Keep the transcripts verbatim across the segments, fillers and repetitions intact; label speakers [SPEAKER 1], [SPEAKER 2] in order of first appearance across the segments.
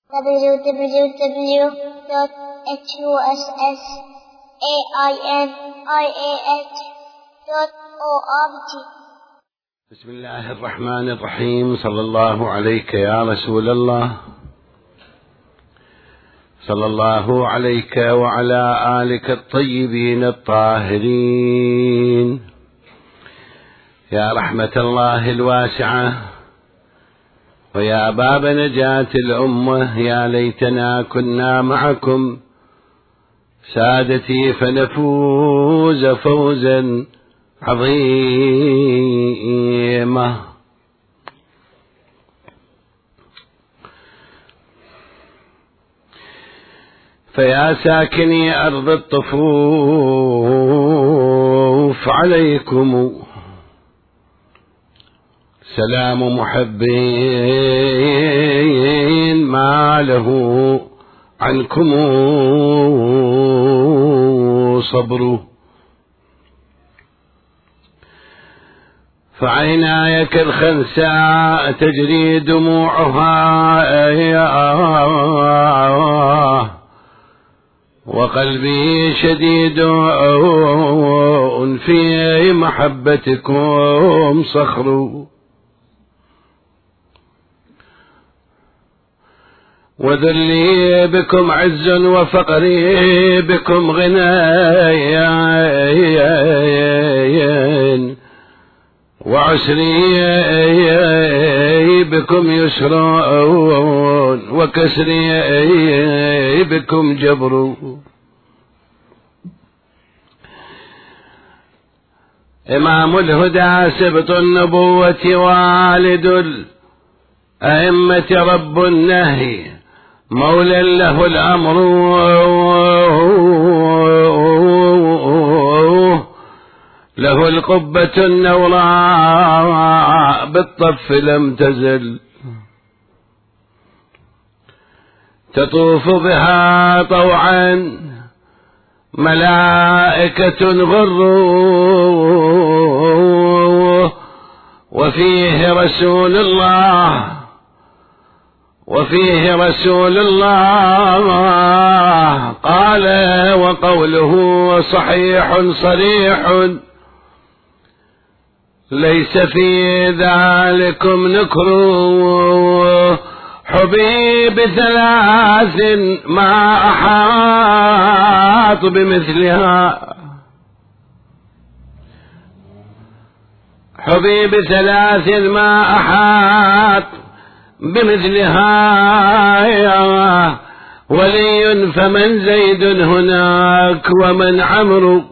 [SPEAKER 1] w w w dot huss ainias dot org.
[SPEAKER 2] بسم الله الرحمن الرحيم. صلى الله عليك يا رسول الله، صلى الله عليك وعلى آلك الطيبين الطاهرين. يا رحمة الله الواسعة ويا باب نجاة الأمة، يا ليتنا كنا معكم سادتي فنفوز فوزا عظيما. فيا ساكني أرض الطفوف، عليكم سلام محبين ما له عنكم صبر. فعيناي كالخنساء تجري دموعها، وقلبي شديد في محبتكم صخر. وذلي بكم عز وفقري بكم غنى، وعسري بكم يسر، وكسري بكم جبر. إمام الهدى سبط النبوة، والد الأئمة رب النهي، مولى له الأمر، له القبة النوراء بالطف لم تزل، تطوف بها طوعا ملائكة غر، وفيه رسول الله وفيه رسول الله قال وقوله صحيح صريح، ليس في ذلكم نكر. حبيب ثلاث ما أحاط بمثلها، حبيب ثلاث ما أحاط بمثلها، ولي فمن زيد هناك ومن عمرو،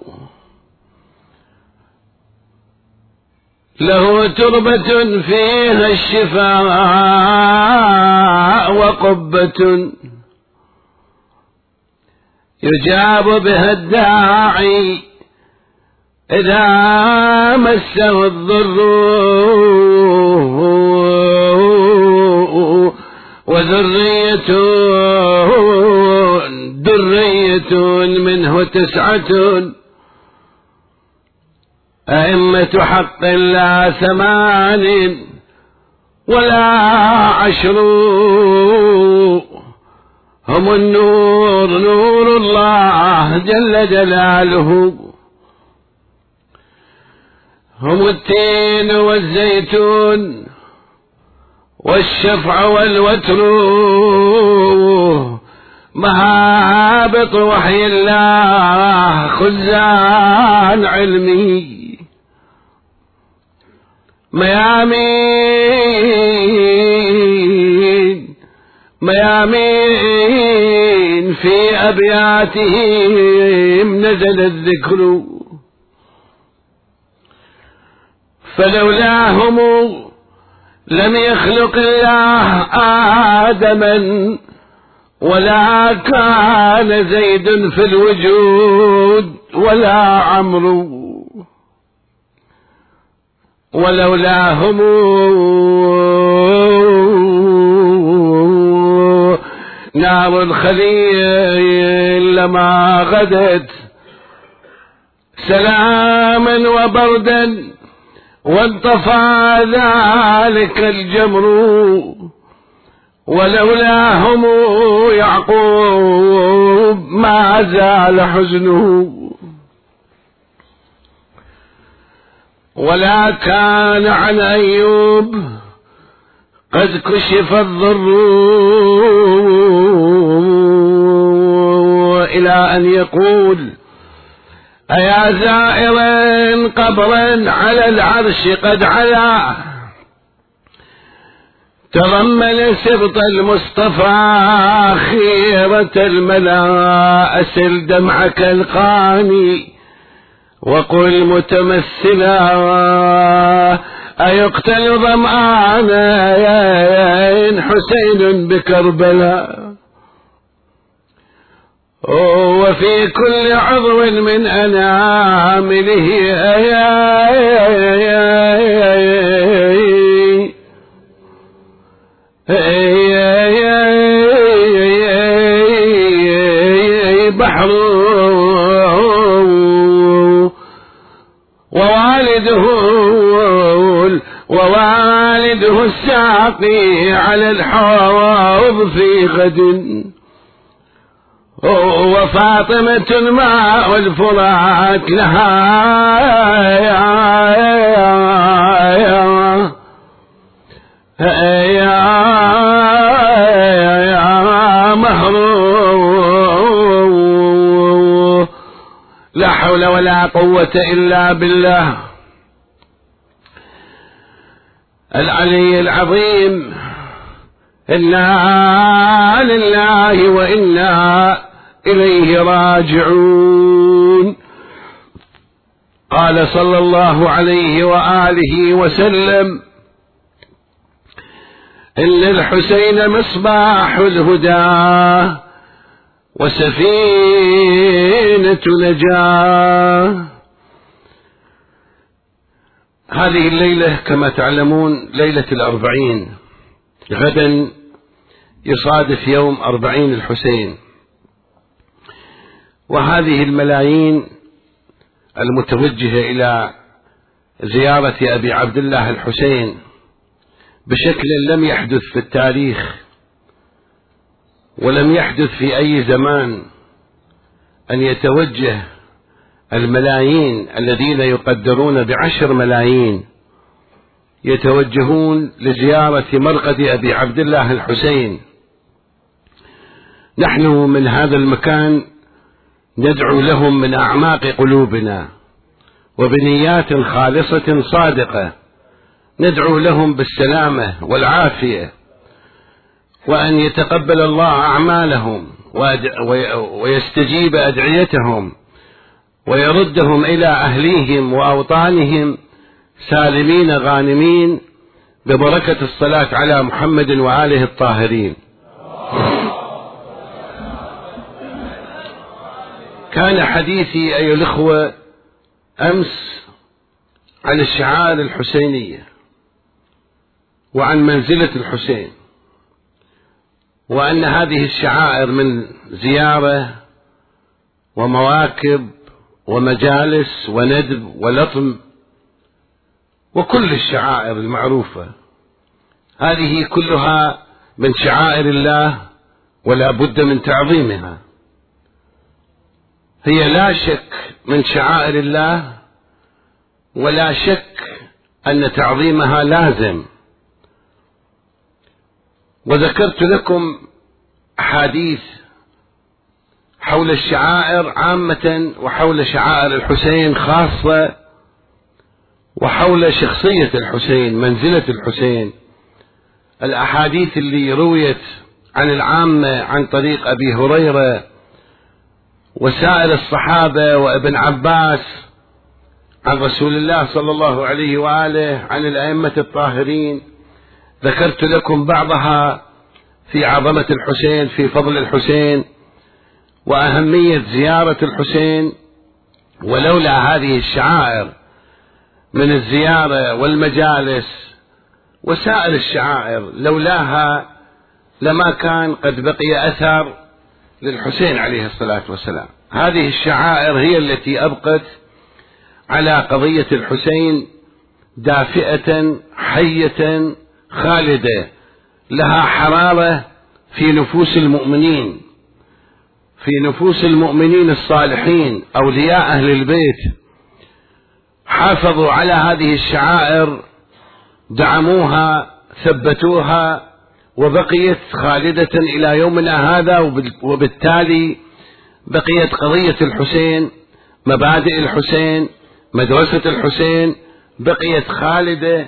[SPEAKER 2] له تربة فيها الشفاء، وقبة يجاب بها الداعي إذا مسه الضر، وذرية درية منه تسعة، أئمة حق لا ثمان ولا عشر، هم النور نور الله جل جلاله، هم التين والزيتون والشفع والوتر، مهابط وحي الله خزان علمي، ميامين ميامين في أبياتهم نزل الذكر، فلولاهم لم يخلق الله آدما، ولا كان زيد في الوجود ولا عمرو، ولولاهم نار الخليل لما غدت سلاما وبردا، وانطفى ذلك الجمر، ولولاهم يعقوب ما زال حزنه، ولا كان عن أيوب قد كشف الضر إلى أن يقول: أيا زائرا قبرا على العرش قد علا، تضمن سبط المصطفى خيرة الملا، أسل دمعك القاني وقل متمثلا: أيقتل ظمآنا حسين بكربلاء، وفي كل عضو من أنامله بحر، ووالده ووالده الساقي على الحوض في غد، وفاطمة ماء الفرات لها مهر، لا حول ولا قوة إلا بالله العلي العظيم. إنا لله وإنا إليه راجعون. قال صلى الله عليه وآله وسلم: إن الحسين مصباح الهدى وسفينة نجاة. هذه الليلة كما تعلمون ليلة الأربعين، غدا يصادف يوم أربعين الحسين، وهذه الملايين المتوجهة إلى زيارة أبي عبد الله الحسين بشكل لم يحدث في التاريخ ولم يحدث في أي زمان، أن يتوجه الملايين الذين يقدرون بعشر ملايين يتوجهون لزيارة مرقد أبي عبد الله الحسين. نحن من هذا المكان ندعو لهم من أعماق قلوبنا وبنيات خالصة صادقة، ندعو لهم بالسلامة والعافية، وأن يتقبل الله أعمالهم ويستجيب أدعيتهم ويردهم إلى أهليهم وأوطانهم سالمين غانمين ببركة الصلاة على محمد وآله الطاهرين. كان حديثي أيها الأخوة أمس عن الشعائر الحسينية وعن منزلة الحسين، وأن هذه الشعائر من زيارة ومواكب ومجالس وندب ولطم وكل الشعائر المعروفة، هذه كلها من شعائر الله ولا بد من تعظيمها. هي لا شك من شعائر الله، ولا شك أن تعظيمها لازم. وذكرت لكم أحاديث حول الشعائر عامة وحول شعائر الحسين خاصة، وحول شخصية الحسين، منزلة الحسين. الأحاديث اللي رويت عن العامة عن طريق أبي هريرة وسائر الصحابة وابن عباس عن رسول الله صلى الله عليه وآله عن الأئمة الطاهرين، ذكرت لكم بعضها في عظمة الحسين، في فضل الحسين وأهمية زيارة الحسين. ولولا هذه الشعائر من الزيارة والمجالس وسائر الشعائر، لولاها لما كان قد بقي أثر للحسين عليه الصلاة والسلام. هذه الشعائر هي التي أبقت على قضية الحسين دافئة حية خالدة لها حرارة في نفوس المؤمنين، في نفوس المؤمنين الصالحين أولياء أهل البيت، حافظوا على هذه الشعائر، دعموها، ثبتوها، وبقيت خالدة إلى يومنا هذا. وبالتالي بقيت قضية الحسين، مبادئ الحسين، مدرسة الحسين بقيت خالدة،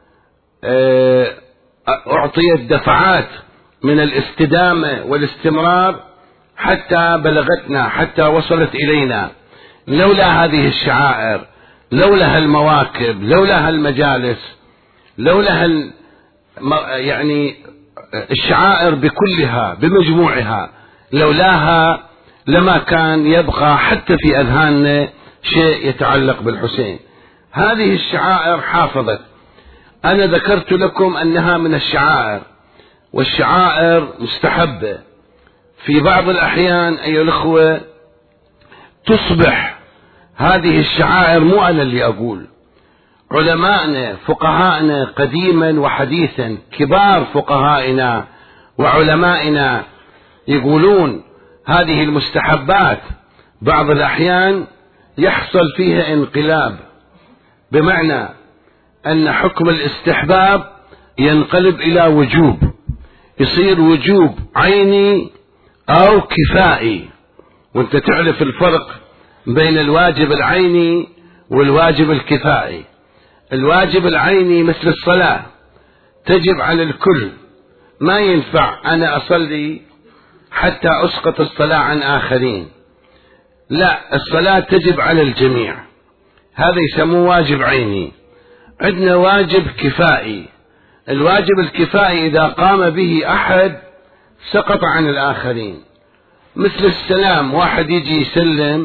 [SPEAKER 2] أعطيت دفعات من الاستدامة والاستمرار حتى بلغتنا، حتى وصلت إلينا. لولا هذه الشعائر، لولا هالمواكب، لولا هالمجالس، لولا هال يعني الشعائر بكلها بمجموعها، لولاها لما كان يبقى حتى في أذهاننا شيء يتعلق بالحسين. هذه الشعائر حافظت. أنا ذكرت لكم أنها من الشعائر، والشعائر مستحبة. في بعض الأحيان أيها الأخوة تصبح هذه الشعائر، مو أنا اللي أقول، علماءنا فقهاءنا قديما وحديثا، كبار فقهائنا وعلمائنا يقولون هذه المستحبات بعض الأحيان يحصل فيها انقلاب، بمعنى أن حكم الاستحباب ينقلب إلى وجوب، يصير وجوب عيني أو كفائي. وانت تعرف الفرق بين الواجب العيني والواجب الكفائي. الواجب العيني مثل الصلاة تجب على الكل، ما ينفع أنا أصلي حتى أسقط الصلاة عن آخرين، لا، الصلاة تجب على الجميع، هذا يسموه واجب عيني. عندنا واجب كفائي. الواجب الكفائي إذا قام به أحد سقط عن الآخرين، مثل السلام، واحد يجي يسلم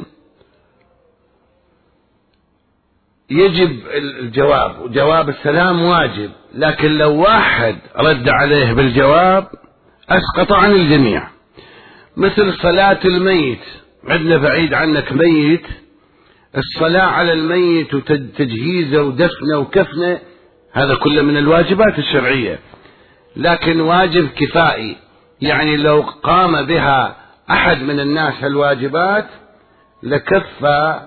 [SPEAKER 2] يجب الجواب، وجواب السلام واجب، لكن لو واحد رد عليه بالجواب أسقط عن الجميع. مثل صلاة الميت، عندنا بعيد عنك ميت، الصلاة على الميت وتجهيزه ودفنه وكفنه هذا كله من الواجبات الشرعية، لكن واجب كفائي، يعني لو قام بها أحد من الناس الواجبات لكفى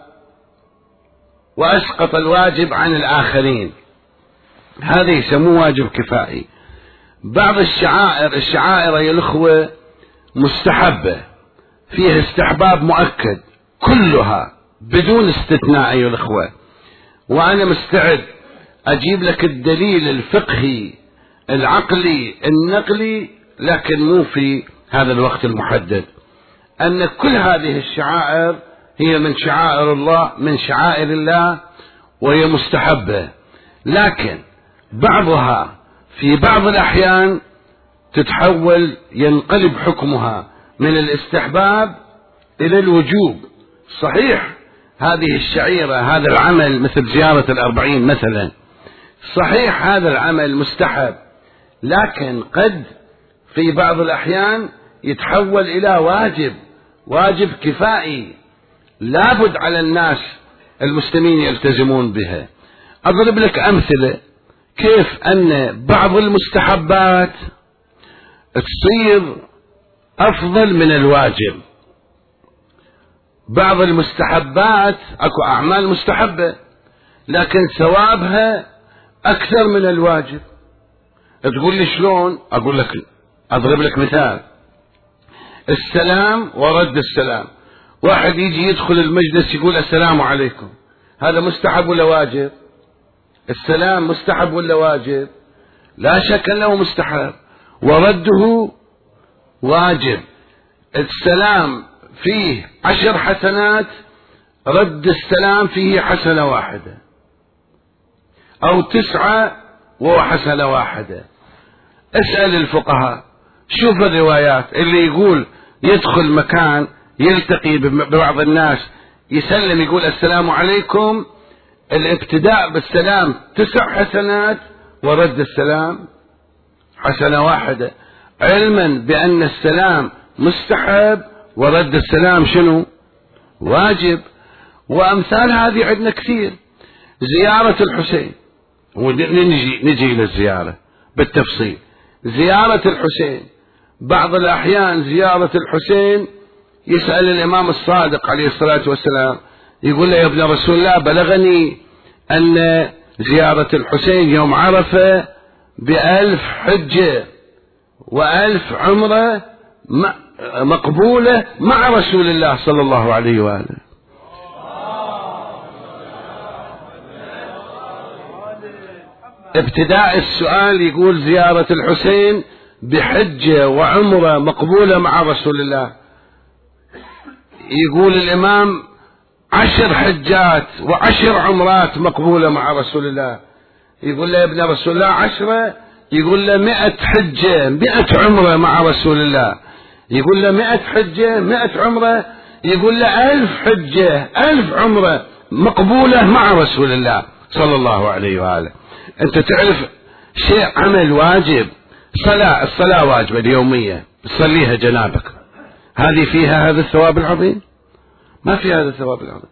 [SPEAKER 2] وأسقط الواجب عن الآخرين، هذا يسموه واجب كفائي. بعض الشعائر، الشعائر يا الأخوة مستحبة، فيها استحباب مؤكد كلها بدون استثناء أيها الأخوة، وأنا مستعد أجيب لك الدليل الفقهي العقلي النقلي، لكن مو في هذا الوقت المحدد، أن كل هذه الشعائر هي من شعائر الله، من شعائر الله، وهي مستحبة، لكن بعضها في بعض الأحيان تتحول، ينقلب حكمها من الاستحباب إلى الوجوب. صحيح هذه الشعيرة، هذا العمل مثل زيارة الأربعين مثلا، صحيح هذا العمل مستحب، لكن قد في بعض الأحيان يتحول إلى واجب، واجب كفائي لابد على الناس المسلمين يلتزمون بها. أضرب لك أمثلة كيف أن بعض المستحبات تصير أفضل من الواجب. بعض المستحبات أكو أعمال مستحبة لكن ثوابها أكثر من الواجب. تقول لي شلون؟ أقول لك، أضرب لك مثال، السلام ورد السلام. واحد يجي يدخل المجلس يقول السلام عليكم، هذا مستحب ولا واجب؟ السلام مستحب ولا واجب؟ لا شك أنه مستحب، ورده واجب. السلام فيه عشر حسنات، رد السلام فيه حسنة واحدة، أو تسعة وحسنة واحدة. اسأل الفقهاء، شوف الروايات اللي يقول يدخل مكان يلتقي ببعض الناس يسلم يقول السلام عليكم، الابتداء بالسلام تسع حسنات ورد السلام حسنة واحدة، علما بأن السلام مستحب ورد السلام شنو؟ واجب. وأمثال هذه عندنا كثير. زيارة الحسين، ونجي نجي إلى الزيارة بالتفصيل. زيارة الحسين، بعض الأحيان زيارة الحسين يسأل الإمام الصادق عليه الصلاة والسلام يقول له يا ابن رسول الله بلغني أن زيارة الحسين يوم عرفة بألف حجة وألف عمرة مقبولة مع رسول الله صلى الله عليه وآله. ابتداء السؤال يقول زيارة الحسين بحجة وعمرة مقبولة مع رسول الله، يقول الإمام عشر حجات وعشر عمرات مقبولة مع رسول الله، يقول له يا ابن رسول الله عشرة، يقول له مئة حجة مئة عمرة مع رسول الله، يقول له مئة حجة مئة عمرة، يقول له ألف حجة ألف عمرة مقبولة مع رسول الله صلى الله عليه وآله. أنت تعرف شيء عمل واجب، صلاة الصلاة واجبة اليومية تصليها جنابك، هذه فيها هذا الثواب العظيم؟ ما في هذا الثواب العظيم.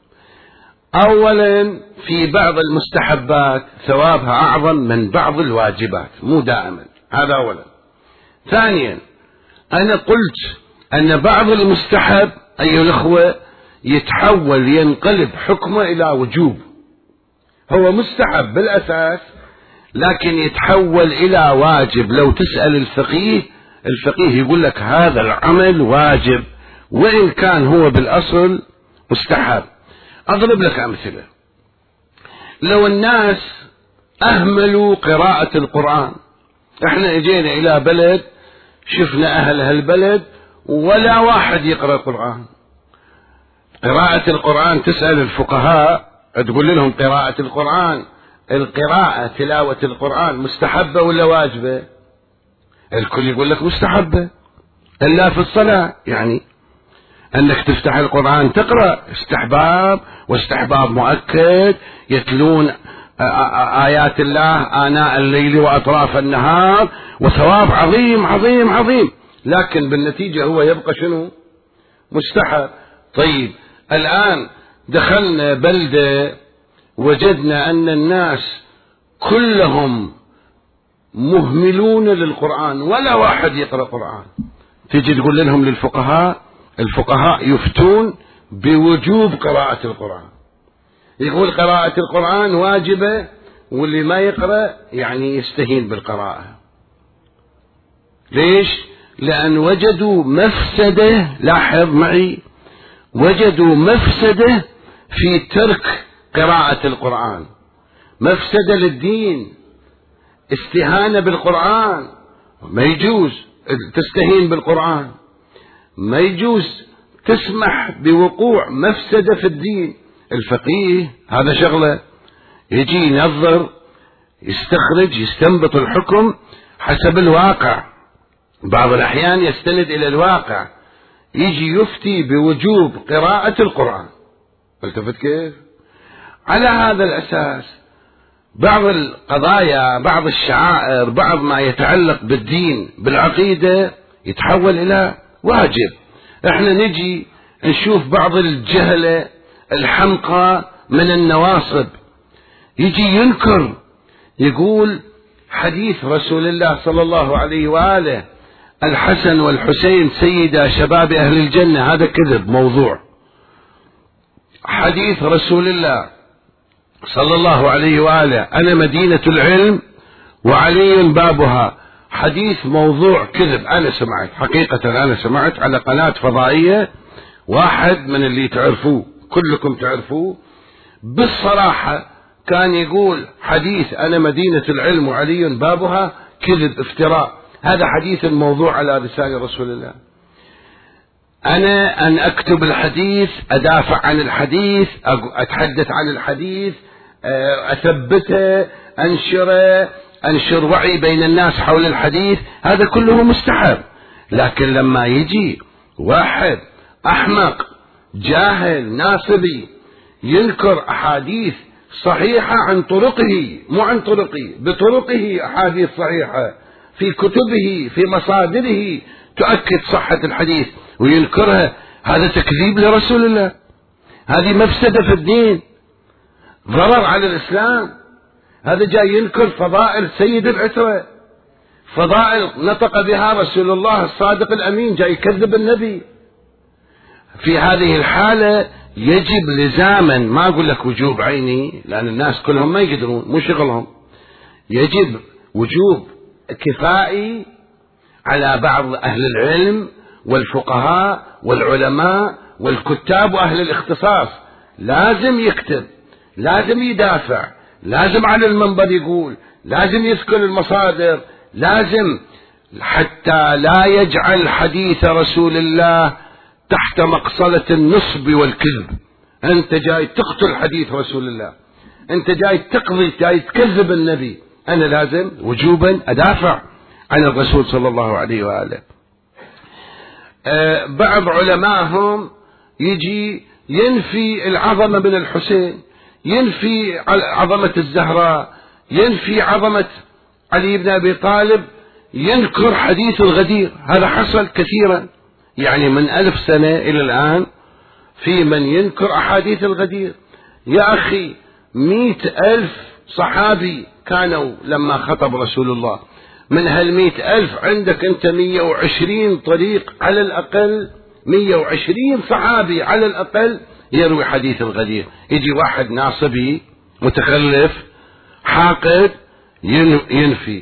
[SPEAKER 2] أولا في بعض المستحبات ثوابها أعظم من بعض الواجبات، مو دائما، هذا أولا. ثانيا أنا قلت أن بعض المستحب أيها الأخوة يتحول ينقلب حكمه إلى وجوب، هو مستحب بالأساس لكن يتحول إلى واجب. لو تسأل الفقيه الفقيه يقول لك هذا العمل واجب وإن كان هو بالأصل مستحب. أضرب لك أمثلة. لو الناس أهملوا قراءة القرآن، احنا اجينا إلى بلد شفنا أهل هالبلد ولا واحد يقرأ القرآن. قراءة القرآن تسأل الفقهاء تقول لهم قراءة القرآن، القراءة تلاوة القرآن مستحبة ولا واجبة؟ الكل يقول لك مستحبة، إلا في الصلاة، يعني أنك تفتح القرآن تقرأ استحباب، واستحباب مؤكد، يتلون آيات الله آناء الليل وأطراف النهار وثواب عظيم عظيم عظيم، لكن بالنتيجة هو يبقى شنو؟ مستحب. طيب الآن دخلنا بلدة وجدنا أن الناس كلهم مهملون للقرآن ولا واحد يقرأ قرآن، تيجي تقول لهم للفقهاء، الفقهاء يفتون بوجوب قراءة القرآن، يقول قراءة القرآن واجبة واللي ما يقرأ يعني يستهين بالقراءة. ليش؟ لأن وجدوا مفسدة، لاحظ معي، وجدوا مفسدة في ترك قراءة القرآن، مفسدة للدين، استهانة بالقرآن، ما يجوز تستهين بالقرآن، ما يجوز تسمح بوقوع مفسدة في الدين. الفقيه هذا شغله يجي ينظر يستخرج يستنبط الحكم حسب الواقع، بعض الأحيان يستند إلى الواقع، يجي يفتي بوجوب قراءة القرآن. التفت كيف؟ على هذا الأساس بعض القضايا، بعض الشعائر، بعض ما يتعلق بالدين بالعقيدة يتحول إلى واجب. احنا نجي نشوف بعض الجهلة الحمقى من النواصب يجي ينكر، يقول حديث رسول الله صلى الله عليه وآله الحسن والحسين سيدا شباب أهل الجنة، هذا كذب موضوع. حديث رسول الله صلى الله عليه وآله أنا مدينة العلم وعلي بابها، حديث موضوع كذب. أنا سمعت حقيقة، أنا سمعت على قناة فضائية واحد من اللي تعرفوه كلكم تعرفوه بالصراحة كان يقول حديث أنا مدينة العلم وعلي بابها كذب افتراء، هذا حديث موضوع على لسان رسول الله. أنا أن أكتب الحديث، أدافع عن الحديث، أتحدث عن الحديث، أثبته، أنشره، أنشر وعي بين الناس حول الحديث، هذا كله مستحب. لكن لما يجي واحد أحمق جاهل ناصبي ينكر أحاديث صحيحة عن طرقه، مو عن طرقي، بطرقه أحاديث صحيحة في كتبه في مصادره تؤكد صحة الحديث وينكرها، هذا تكذيب لرسول الله، هذه مفسدة في الدين، ضرر على الإسلام. هذا جاي ينكر فضائل سيد العترة، فضائل نطق بها رسول الله الصادق الأمين، جاي يكذب النبي. في هذه الحالة يجب لزاما، ما أقول لك وجوب عيني لأن الناس كلهم ما يقدرون، مو شغلهم، يجب وجوب كفائي على بعض أهل العلم والفقهاء والعلماء والكتاب وأهل الاختصاص، لازم يكتب، لازم يدافع، لازم على المنبر يقول، لازم يذكر المصادر، لازم، حتى لا يجعل حديث رسول الله تحت مقصلة النصب والكذب. أنت جاي تقتل حديث رسول الله، أنت جاي تقضي، جاي تكذب النبي، أنا لازم وجوبا أدافع عن الرسول صلى الله عليه وآله. أه بعض علمائهم يجي ينفي العظمة من الحسين، ينفي عظمة الزهراء، ينفي عظمة علي بن أبي طالب، ينكر حديث الغدير. هذا حصل كثيرا، يعني من ألف سنة إلى الآن في من ينكر أحاديث الغدير. يا أخي مئة ألف صحابي كانوا لما خطب رسول الله، من هالمئة ألف عندك أنت مئة وعشرين طريق على الأقل، مئة وعشرين صحابي على الأقل يروي حديث الغدير. يجي واحد ناصبي متخلف حاقد ينفي.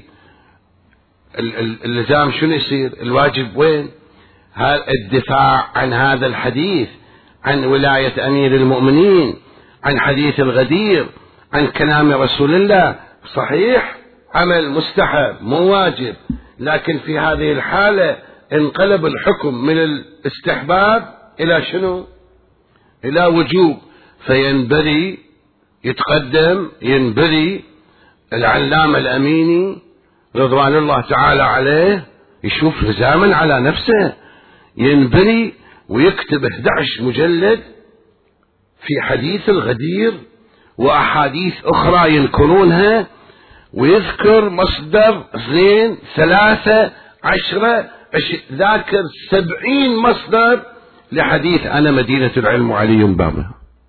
[SPEAKER 2] اللزام شنو يصير؟ الواجب وين؟ الدفاع عن هذا الحديث، عن ولاية أمير المؤمنين، عن حديث الغدير، عن كلام رسول الله. صحيح عمل مستحب مو واجب، لكن في هذه الحالة انقلب الحكم من الاستحباب إلى شنو؟ إلى وجوب. فينبري يتقدم، ينبري العلامة الأميني رضوان الله تعالى عليه، يشوف لزاما على نفسه، ينبري ويكتب أحد عشر مجلد في حديث الغدير وأحاديث أخرى ينكرونها، ويذكر مصدر اثنين ثلاثة عشرة ذاكر سبعين مصدر لحديث أنا مدينة العلم وعلي بابها،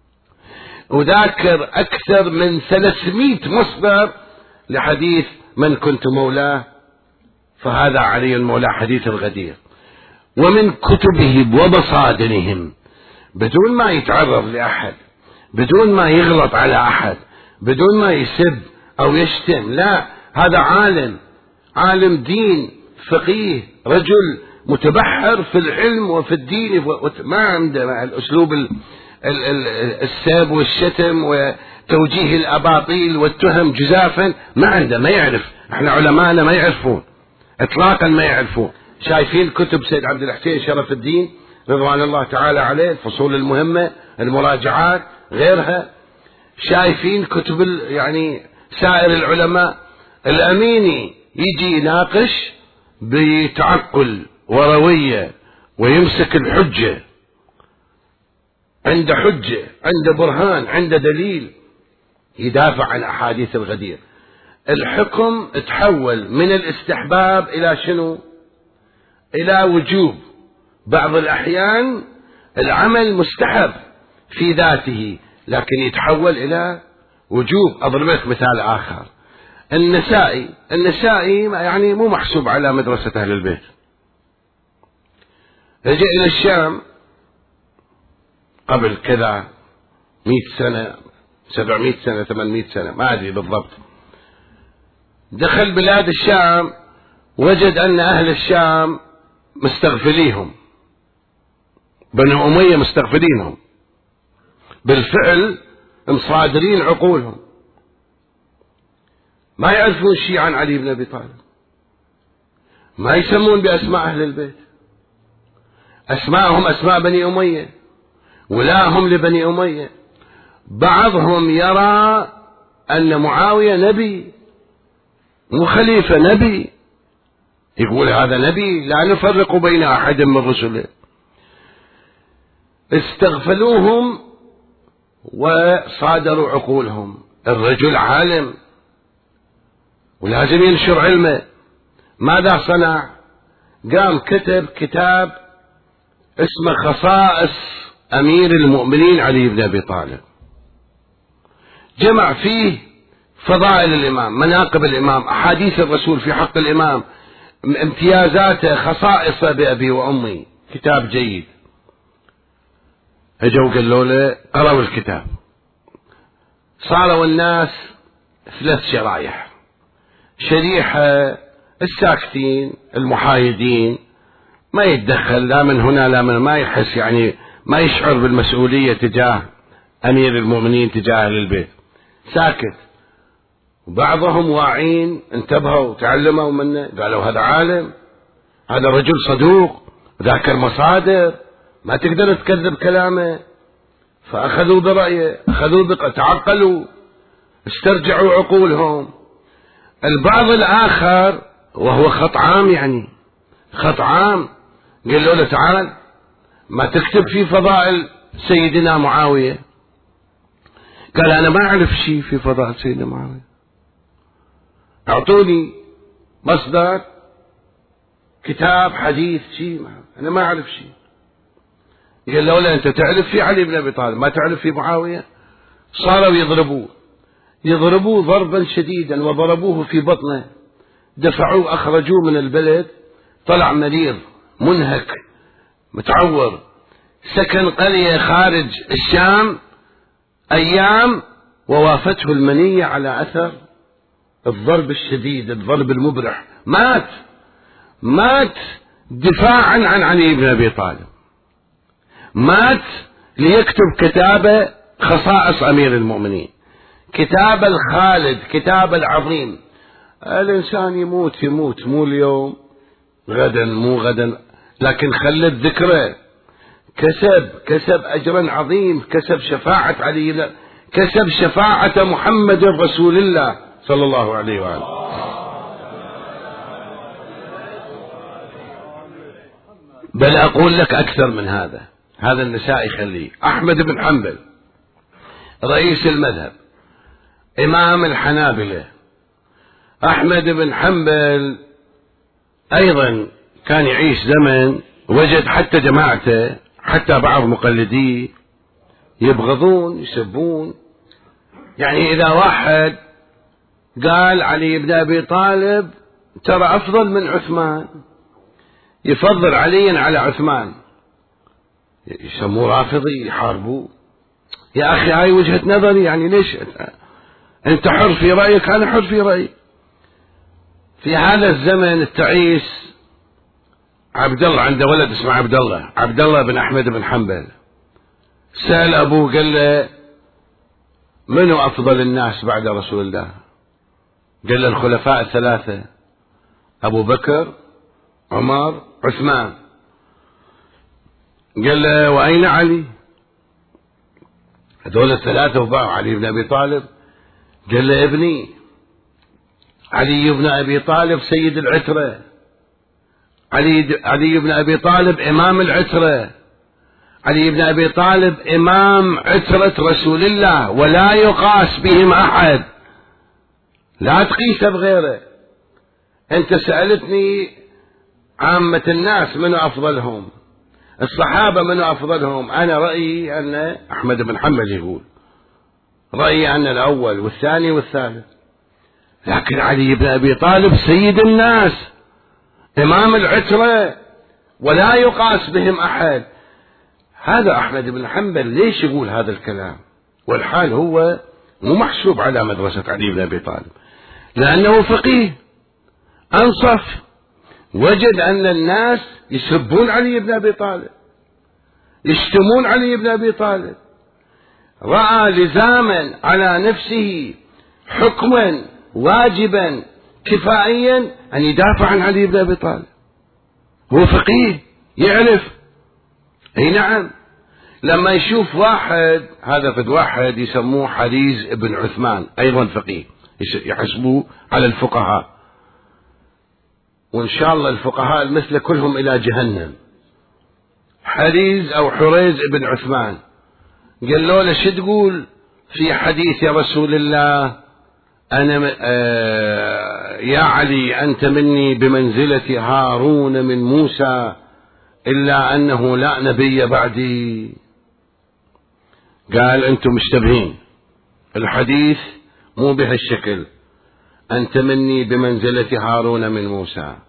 [SPEAKER 2] وذاكر أكثر من ثلاثمئة مصدر لحديث من كنت مولاه فهذا علي المولى حديث الغدير. ومن كتبهم ومصادرهم بدون ما يتعرض لأحد، بدون ما يغلط على أحد، بدون ما يسب أو يشتم، لا، هذا عالم، عالم دين، فقيه، رجل متبحر في العلم وفي الدين، ما عنده الأسلوب السب والشتم وتوجيه الأباطيل والتهم جزافا، ما عنده، ما يعرف. احنا علماءنا ما يعرفون اطلاقا، ما يعرفون. شايفين كتب سيد عبد الحسين شرف الدين رضوان الله تعالى عليه، الفصول المهمة، المراجعات، غيرها. شايفين كتب يعني سائر العلماء. الأميني يجي يناقش بتعقل وروية ويمسك الحجة، عنده حجة، عنده برهان، عنده دليل، يدافع عن أحاديث الغدير. الحكم تحول من الاستحباب إلى شنو؟ إلى وجوب. بعض الأحيان العمل مستحب في ذاته لكن يتحول إلى وجوب. أضرب لك مثال آخر، النسائي النسائي يعني مو محسوب على مدرسة أهل البيت، رجع إلى الشام قبل كذا مئة سنة، سبعمئة سنة، ثمانمئة سنة، ما أدري بالضبط. دخل بلاد الشام وجد أن أهل الشام مستغفليهم، بنو أمية مستغفلينهم، بالفعل مصادرين عقولهم، ما يعرفون شيء عن علي بن أبي طالب، ما يسمون بأسماء أهل البيت، أسماءهم أسماء بني أمية، ولاهم لبني أمية. بعضهم يرى أن معاوية نبي، مو خليفة، نبي، يقول هذا نبي لا نفرق بين أحد من رسله. استغفلوهم وصادروا عقولهم. الرجل عالم ولازم ينشر علمه، ماذا صنع؟ قام كتب كتاب اسمه خصائص أمير المؤمنين علي بن أبي طالب، جمع فيه فضائل الإمام، مناقب الإمام، أحاديث الرسول في حق الإمام، امتيازاته خصائصه بأبي وأمي، كتاب جيد. اجوا قالوا له قرأوا الكتاب، صاروا الناس ثلاث شرايح: شريحة الساكتين المحايدين، ما يتدخل لا من هنا لا من، ما يحس يعني ما يشعر بالمسؤولية تجاه أمير المؤمنين تجاه أهل البيت، ساكت. وبعضهم واعين انتبهوا تعلموا منه، قالوا هذا عالم، هذا رجل صدوق ذاكر مصادر، ما تقدر تكذب كلامه. فأخذوا برأيه، أخذوا بق... تعقلوا، استرجعوا عقولهم. البعض الآخر وهو خط عام، يعني خط عام، قالوا له تعال ما تكتب في فضائل سيدنا معاوية. قال أنا ما أعرف شيء في فضائل سيدنا معاوية، أعطوني مصدر كتاب حديث شيء، أنا ما أعرف شيء. قال له لا أنت تعرف في علي بن أبي طالب، ما تعرف في معاوية. صاروا يضربوه يضربوه ضربا شديدا، وضربوه في بطنه، دفعوه أخرجوه من البلد، طلع مريض منهك متعور، سكن قرية خارج الشام أيام، ووافته المنية على أثر الضرب الشديد، الضرب المبرح، مات مات دفاعا عن علي بن أبي طالب، مات ليكتب كتابه خصائص أمير المؤمنين، كتاب الخالد، كتاب العظيم. الإنسان يموت يموت، مو اليوم غدا، مو غدا، لكن خلد ذكره، كسب كسب أجرا عظيم، كسب شفاعة علي، كسب شفاعة محمد رسول الله صلى الله عليه وآله. بل أقول لك أكثر من هذا، هذا النسائي خليه. أحمد بن حنبل رئيس المذهب، إمام الحنابلة، أحمد بن حنبل أيضا كان يعيش زمن وجد حتى جماعته، حتى بعض مقلديه يبغضون يسبون. يعني إذا واحد قال علي بن أبي طالب ترى أفضل من عثمان، يفضل عليا على عثمان، يسموه رافضي، يحاربوه. يا أخي هاي وجهة نظري، يعني ليش أنت حر في رأيك، أنا حر في رأيي. في هذا الزمن التعيس عبد الله عنده ولد اسمه عبد الله، عبد الله بن أحمد بن حنبل، سأل أبوه قال له منو أفضل الناس بعد رسول الله؟ قال له الخلفاء الثلاثة، أبو بكر عمر عثمان. قال له وأين علي؟ هذول الثلاثة وباعوا علي بن أبي طالب. قال له ابني علي بن أبي طالب سيد العترة، علي علي بن أبي طالب إمام العترة، علي بن أبي طالب إمام عترة رسول الله، ولا يقاس بهم أحد، لا تقيس بغيره. أنت سألتني عامة الناس من أفضلهم، الصحابة من أفضلهم، أنا رأيي أن أحمد بن حنبل يقول، رأيي أن الأول والثاني والثالث، لكن علي بن أبي طالب سيد الناس إمام العترة ولا يقاس بهم أحد. هذا أحمد بن حنبل ليش يقول هذا الكلام والحال هو مو محسوب على مدرسة علي بن أبي طالب؟ لأنه فقيه أنصف، وجد أن الناس يسبون علي بن أبي طالب، يشتمون علي بن أبي طالب، رأى لزاما على نفسه حكما واجبا كفائيا أن يدافع عن علي بن أبي طالب. هو فقيه يعرف، اي نعم. لما يشوف واحد، هذا قد واحد يسموه حريز بن عثمان، أيضا فقيه، يحسبوه على الفقهاء، وإن شاء الله الفقهاء المثل كلهم إلى جهنم. حريز أو حريز بن عثمان قال له شو تقول في حديث يا رسول الله أنا آه يا علي أنت مني بمنزلة هارون من موسى إلا أنه لا نبي بعدي. قال أنتم مشتبهين، الحديث مو بهالشكل، أنت مني بمنزلة هارون من موسى.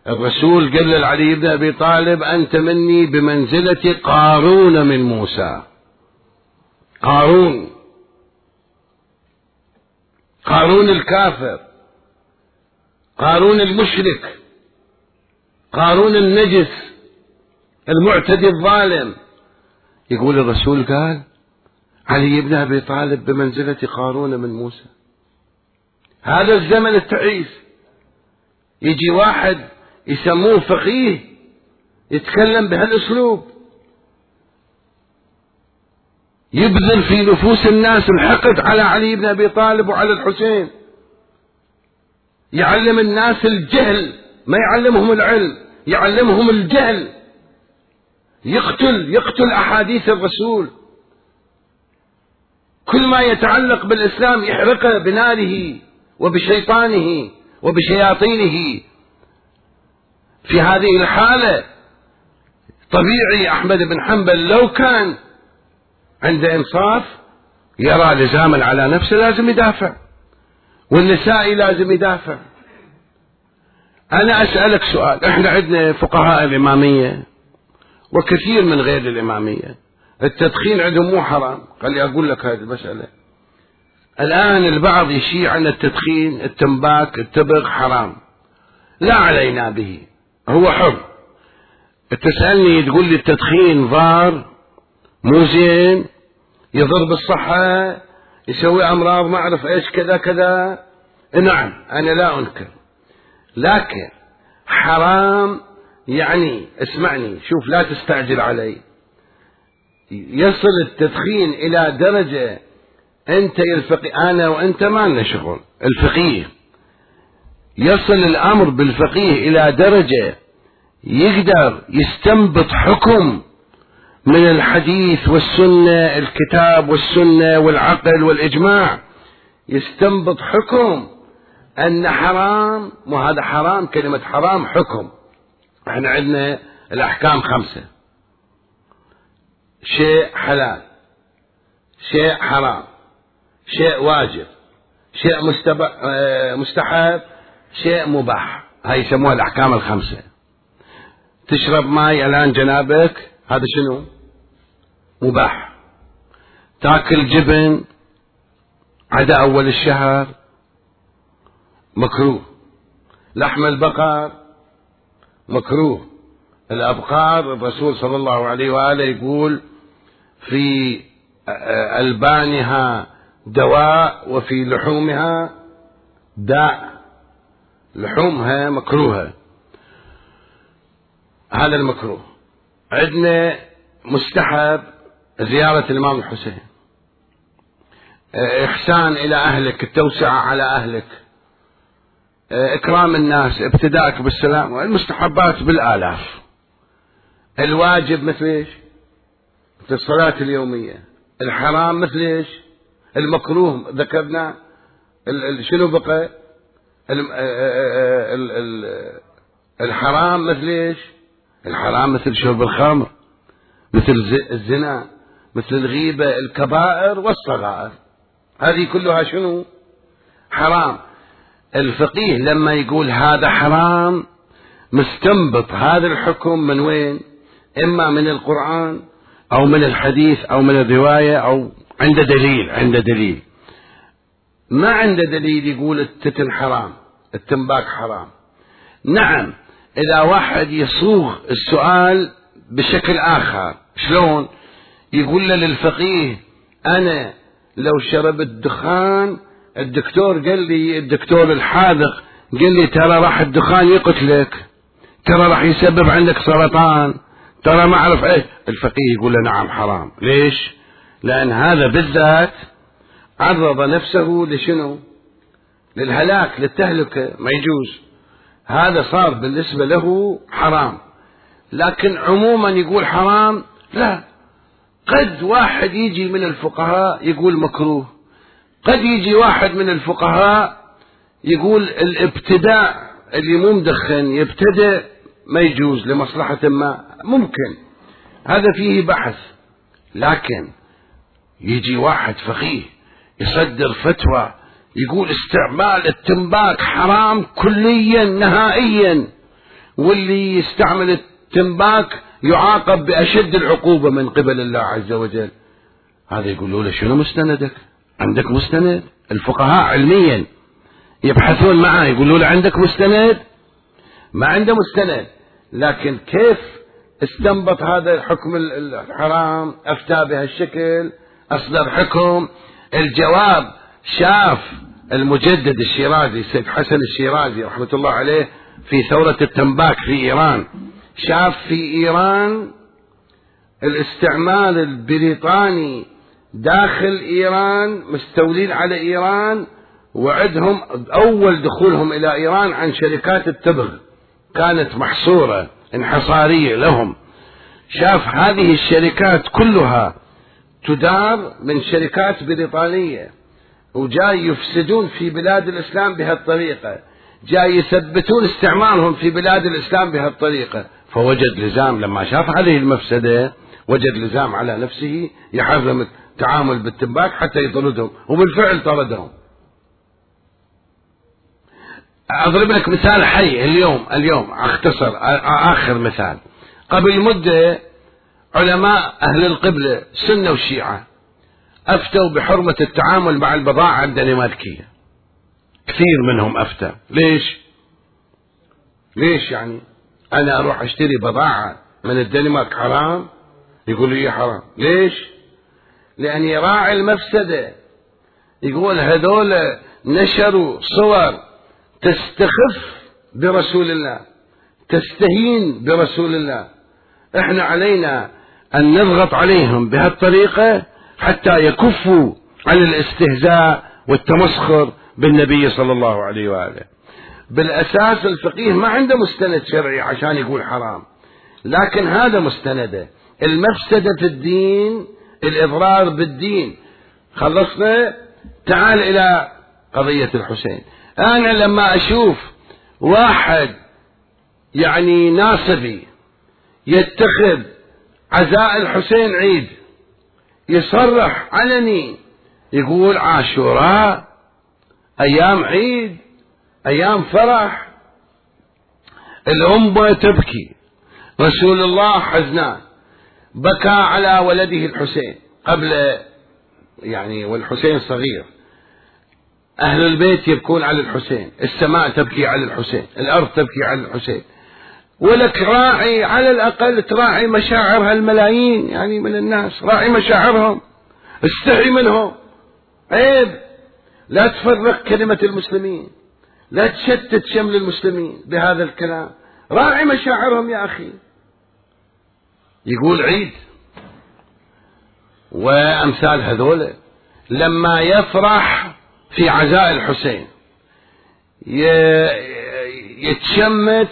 [SPEAKER 2] الرسول قال لعلي بن أبي طالب أنت مني بمنزلة قارون من موسى. قارون قارون الكافر، قارون المشرك، قارون النجس المعتدي الظالم. يقول الرسول قال علي بن أبي طالب بمنزلة قارون من موسى. هذا الزمن التعيس يجي واحد يسموه فقيه يتكلم بهالاسلوب، يبذل في نفوس الناس الحقد على علي بن أبي طالب وعلى الحسين، يعلم الناس الجهل، ما يعلمهم العلم، يعلمهم الجهل، يقتل يقتل أحاديث الرسول، كل ما يتعلق بالإسلام يحرقه بناره وبشيطانه وبشياطينه. في هذه الحالة طبيعي أحمد بن حنبل لو كان عنده إنصاف يرى لزاما على نفسه لازم يدافع، والنسائي لازم يدافع. أنا أسألك سؤال، إحنا عندنا فقهاء الإمامية وكثير من غير الإمامية التدخين عندهم مو حرام. خلي أقول لك هذه المسألة. الآن البعض يشيع أن التدخين التمباك التبغ حرام، لا علينا به، هو حر. تسألني تقول لي التدخين ضار مو زين يضر بالصحة يسوي أمراض ما أعرف إيش كذا كذا، نعم أنا لا أنكر، لكن حرام يعني اسمعني شوف لا تستعجل علي. يصل التدخين إلى درجة أنت الفقيه، أنا وأنت ما لنا شغل، الفقيه يصل الأمر بالفقيه إلى درجة يقدر يستنبط حكم من الحديث والسنة، الكتاب والسنة والعقل والإجماع، يستنبط حكم أن حرام، مو هذا حرام، كلمة حرام حكم. احنا عندنا الأحكام خمسة: شيء حلال، شيء حرام، شيء واجب، شيء مستحب، شيء مباح. هاي يسموها الأحكام الخمسة. تشرب ماي الآن جنابك هذا شنو؟ مباح. تاكل جبن عدا أول الشهر مكروه. لحم البقر مكروه. الأبقار الرسول صلى الله عليه وآله يقول في ألبانها دواء وفي لحومها داء، لحومها مكروهة، هذا المكروه. عندنا مستحب زيارة الإمام الحسين، إحسان إلى أهلك، التوسعة على أهلك، إكرام الناس، ابتداءك بالسلام، والمستحبات بالآلاف. الواجب مثل إيش؟ مثل الصلاة اليومية. الحرام مثل إيش؟ المكروه ذكرنا. شنو بقى؟ الحرام مثل إيش؟ الحرام مثل شرب الخمر، مثل الزنا، مثل الغيبة، الكبائر والصغائر، هذه كلها شنو؟ حرام. الفقيه لما يقول هذا حرام مستنبط هذا الحكم من وين؟ إما من القرآن أو من الحديث أو من الرواية أو عنده دليل. عنده دليل. ما عنده دليل يقول التتن حرام، التنباك حرام. نعم إذا واحد يصوغ السؤال بشكل آخر، شلون؟ يقول له للفقيه أنا لو شربت دخان الدكتور قال لي، الدكتور الحاذق قال لي ترى راح الدخان يقتلك، ترى راح يسبب عندك سرطان، ترى ما أعرف إيش. الفقيه يقول له نعم حرام. ليش؟ لأن هذا بالذات عرض نفسه لشنو؟ للهلاك، للتهلكة، ما يجوز. هذا صار بالنسبة له حرام. لكن عموما يقول حرام لا. قد واحد يجي من الفقهاء يقول مكروه، قد يجي واحد من الفقهاء يقول الابتداء اللي مو مدخن يبتدأ ما يجوز لمصلحة ما، ممكن هذا فيه بحث. لكن يجي واحد فقيه يصدر فتوى يقول استعمال التنباك حرام كليا نهائيا، واللي يستعمل التنباك يعاقب بأشد العقوبة من قبل الله عز وجل. هذا يقولوا له شنو مستندك؟ عندك مستند؟ الفقهاء علميا يبحثون معه يقولوا له عندك مستند؟ ما عنده مستند. لكن كيف استنبط هذا الحكم الحرام؟ أفتى بهالشكل، أصدر حكم. الجواب شاف المجدد الشيرازي سيد حسن الشيرازي رحمة الله عليه في ثورة التنباك في إيران، شاف في إيران الاستعمال البريطاني داخل إيران، مستولين على إيران، وعدهم أول دخولهم إلى إيران عن شركات التبغ كانت محصورة انحصارية لهم. شاف هذه الشركات كلها تدار من شركات بريطانية، وجاي يفسدون في بلاد الإسلام بهالطريقة، جاي يثبتون استعمالهم في بلاد الإسلام بهالطريقة. فوجد لزام لما شاف هذه المفسدة، وجد لزام على نفسه يحرم التعامل بالتنباك حتى يطردهم، وبالفعل طردهم. أضرب لك مثال حي اليوم اليوم أختصر آخر مثال. قبل مدة علماء أهل القبلة السنة والشيعة أفتوا بحرمة التعامل مع البضائع الدنماركية. كثير منهم أفتى. ليش؟ ليش يعني أنا أروح أشتري بضاعة من الدنمارك حرام؟ يقول لي حرام. ليش؟ لأن يراعي المفسدة. يقول هذول نشروا صور تستخف برسول الله، تستهين برسول الله. احنا علينا أن نضغط عليهم بهالطريقة حتى يكفوا عن الاستهزاء والتمسخر بالنبي صلى الله عليه وآله. بالأساس الفقيه ما عنده مستند شرعي عشان يقول حرام، لكن هذا مستنده المفسدة في الدين، الإضرار بالدين. خلصنا. تعال إلى قضية الحسين. أنا لما أشوف واحد يعني ناصبي يتخذ عزاء الحسين عيد، يصرح علني يقول عاشوراء أيام عيد، أيام فرح، الأمة تبكي، رسول الله حزنان، بكى على ولده الحسين قبل يعني والحسين صغير، أهل البيت يبكون على الحسين، السماء تبكي على الحسين، الأرض تبكي على الحسين. ولك راعي على الأقل تراعي مشاعر هالملايين يعني من الناس، راعي مشاعرهم، استحي منهم. عيب. لا تفرق كلمة المسلمين، لا تشتت شمل المسلمين بهذا الكلام، راعي مشاعرهم يا أخي. يقول عيد وأمثال هذول لما يفرح في عزاء الحسين يتشمت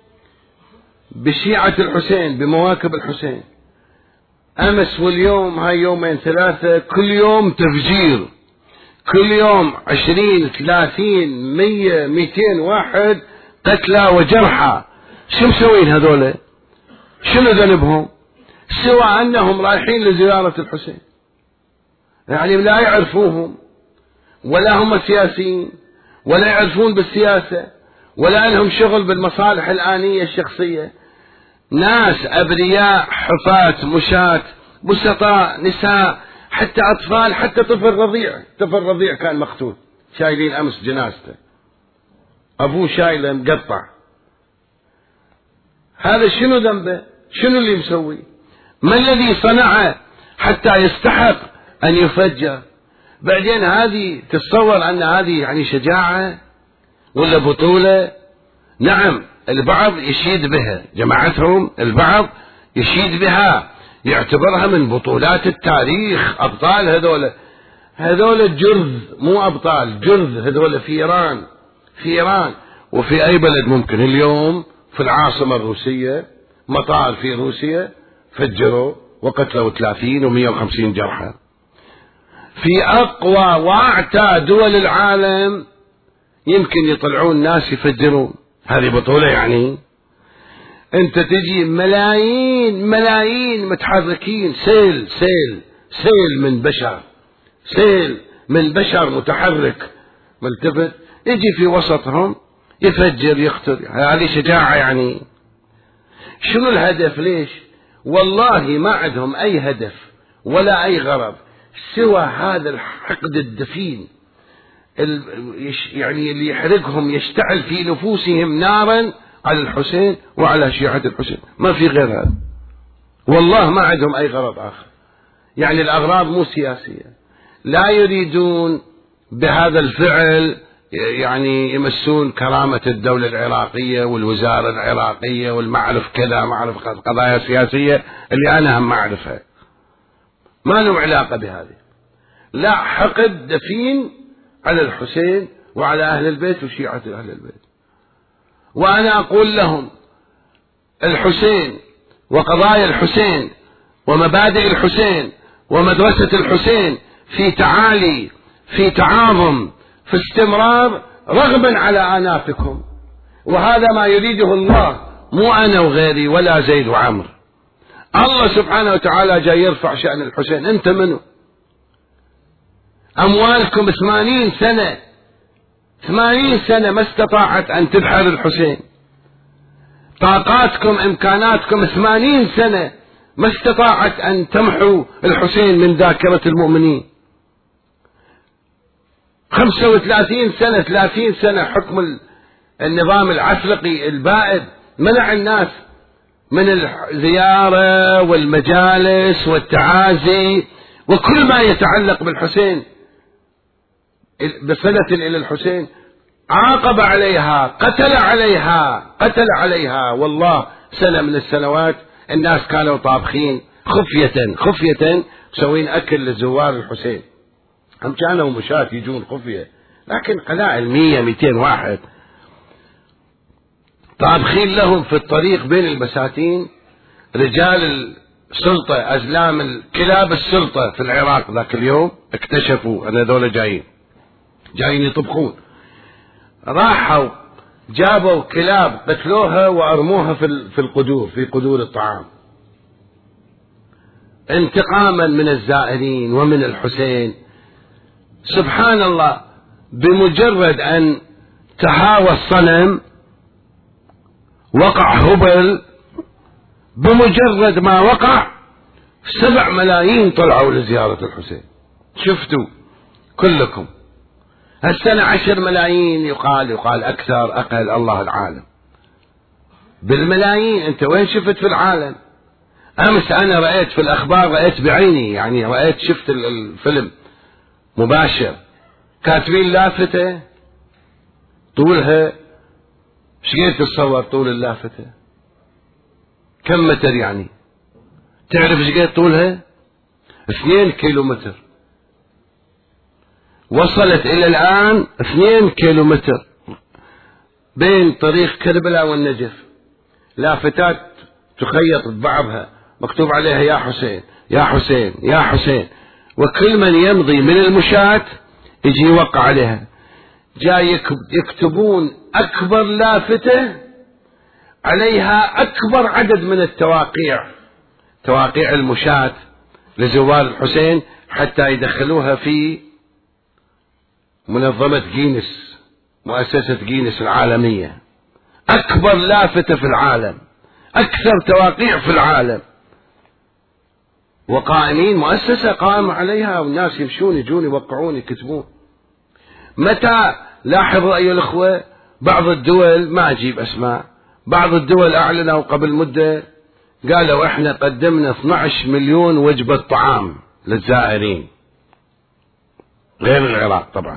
[SPEAKER 2] بشيعة الحسين بمواكب الحسين. أمس واليوم هاي يومين ثلاثة كل يوم تفجير، كل يوم عشرين ثلاثين مية ميتين واحد قتلى وجرحى. شو مسوين هذول؟ شنو ذنبهم؟ سوى أنهم رايحين لزيارة الحسين، يعني لا يعرفوهم ولا هم سياسيين ولا يعرفون بالسياسة ولا لهم شغل بالمصالح الآنية الشخصية. ناس أبرياء حفاة مشاة بسطاء نساء حتى أطفال، حتى طفل رضيع، طفل رضيع كان مقتول شايلين أمس جنازته، أبوه شايله مقطع. هذا شنو ذنبه؟ شنو اللي مسوي؟ ما الذي صنعه حتى يستحق أن يفجر؟ بعدين هذه تتصور أن هذه يعني شجاعة ولا بطولة؟ نعم البعض يشيد بها، جماعتهم البعض يشيد بها، يعتبرها من بطولات التاريخ، أبطال هذول. هذول جرذ مو أبطال، جرذ هذول في إيران، في إيران وفي أي بلد ممكن. اليوم في العاصمة الروسية مطار في روسيا فجروا وقتلوا ثلاثين ومئة وخمسين جرحى. في أقوى وأعتى دول العالم يمكن يطلعون ناس يفجرون. هذه بطولة يعني؟ أنت تجي ملايين ملايين متحركين، سيل سيل سيل من بشر، سيل من بشر متحرك ملتفت، يجي في وسطهم يفجر يقتل. هذه شجاعة يعني؟ شنو الهدف؟ ليش؟ والله ما عندهم أي هدف ولا أي غرض سوى هذا الحقد الدفين، يعني اللي يحرقهم، يشتعل في نفوسهم نارا على الحسين وعلى شيعة الحسين، ما في غير هذا. والله ما عندهم أي غرض آخر، يعني الأغراض مو سياسية، لا يريدون بهذا الفعل يعني يمسون كرامة الدولة العراقية والوزارة العراقية والمعرف كذا معرف قضايا سياسية اللي أنا هم ما أعرفها، ما لهم علاقة بهذه. لا، حقد دفين على الحسين وعلى أهل البيت وشيعة أهل البيت. وأنا أقول لهم الحسين وقضايا الحسين ومبادئ الحسين ومدرسة الحسين في تعالي، في تعاظم، في استمرار، رغبا على آنافكم، وهذا ما يريده الله، مو أنا وغيري ولا زيد وعمر. الله سبحانه وتعالى جاي يرفع شأن الحسين. أنت منو؟ أموالكم ثمانين سنة ثمانين سنة ما استطاعت أن تدحر الحسين، طاقاتكم إمكاناتكم ثمانين سنة ما استطاعت أن تمحو الحسين من ذاكرة المؤمنين. خمسة وثلاثين سنة ثلاثين سنة حكم النظام العسلقي البائد منع الناس من الزيارة والمجالس والتعازي وكل ما يتعلق بالحسين بصلة إلى الحسين. عاقب عليها، قتل عليها قتل عليها والله سنة من السنوات الناس كانوا طابخين خفية خفية مسوين أكل لزوار الحسين، هم كانوا مشاة يجون خفية، لكن قلائل مية ميتين واحد طابخين لهم في الطريق بين البساتين. رجال السلطة، أزلام الكلاب السلطة في العراق ذاك اليوم اكتشفوا أن هذول جايين جايين يطبخون، راحوا جابوا كلاب قتلوها وأرموها في القدور، في قدور الطعام، انتقاما من الزائرين ومن الحسين. سبحان الله، بمجرد أن تهاوى الصنم وقع هبل، بمجرد ما وقع سبع ملايين طلعوا لزيارة الحسين. شفتوا كلكم هالسنة عشر ملايين، يقال يقال أكثر أقل، الله العالم، بالملايين. أنت وين شفت في العالم؟ أمس أنا رأيت في الأخبار، رأيت بعيني، يعني رأيت شفت الفيلم مباشر، كاتبين لافتة طولها شقيت تتصور طول اللافتة كم متر؟ يعني تعرف شقيت طولها؟ اثنين كيلو متر، وصلت إلى الآن اثنين كيلو متر بين طريق كربلاء والنجف، لافتات تخيط ببعضها مكتوب عليها يا حسين يا حسين يا حسين، وكل من يمضي من المشاة يجي يوقع عليها. جاي يكتبون أكبر لافتة عليها أكبر عدد من التواقيع، تواقيع المشاة لزوار الحسين، حتى يدخلوها في منظمة جينيس، مؤسسة جينيس العالمية. أكبر لافتة في العالم، أكثر تواقيع في العالم، وقائمين، مؤسسة قائمة عليها، والناس يمشون يجون يوقعون يكتبون. متى لاحظوا أيها الأخوة، بعض الدول، ما أجيب أسماء، بعض الدول أعلنوا قبل مدة قالوا إحنا قدمنا اثني عشر مليون وجبة طعام للزائرين، غير العراق طبعا.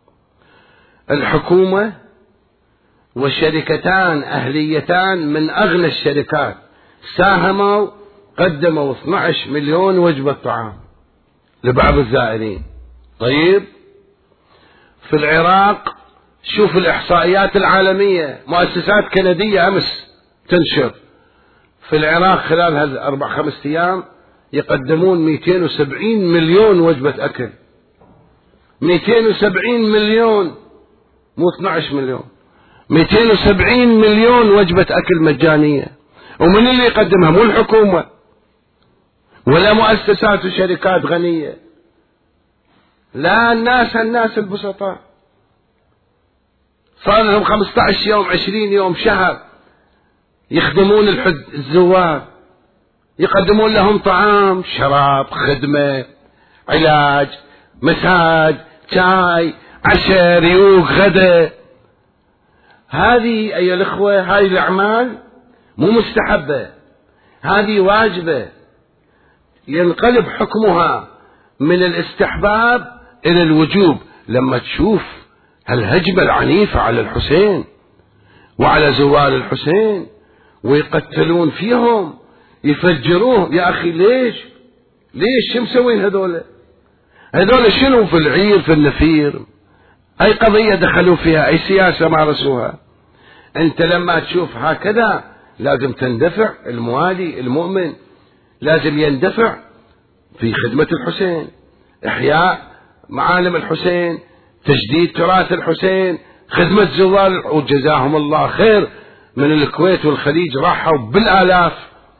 [SPEAKER 2] الحكومة وشركتان أهليتان من أغنى الشركات ساهموا، قدموا اثني عشر مليون وجبة طعام لبعض الزائرين. طيب في العراق شوف الإحصائيات العالمية، مؤسسات كندية أمس تنشر في العراق خلال هذه أربع خمس أيام يقدمون مئتين وسبعين مليون وجبة أكل، مئتين وسبعين مليون، مو اثني عشر مليون، مئتين وسبعين مليون وجبة أكل مجانية. ومن اللي يقدمها؟ مو الحكومة ولا مؤسسات وشركات غنية، لا، الناس الناس البسطاء. صار لهم خمسة عشر يوم، عشرين يوم، شهر يخدمون الزوار، يقدمون لهم طعام شراب خدمة علاج مساج شاي عشاء ريوق غدا. هذه أيها الأخوة هذه الأعمال مو مستحبة، هذه واجبة، ينقلب حكمها من الاستحباب إلى الوجوب لما تشوف هالهجمة العنيفة على الحسين وعلى زوار الحسين ويقتلون فيهم يفجروهم. يا أخي ليش ليش شو مسوين هذول؟ هذول شنو في العير في النفير؟ أي قضية دخلوا فيها؟ أي سياسة مارسوها؟ أنت لما تشوف هكذا لازم تندفع. الموالي المؤمن لازم يندفع في خدمة الحسين، إحياء معالم الحسين، تجديد تراث الحسين، خدمة زوار. وجزاهم الله خير من الكويت والخليج راحوا بالآلاف،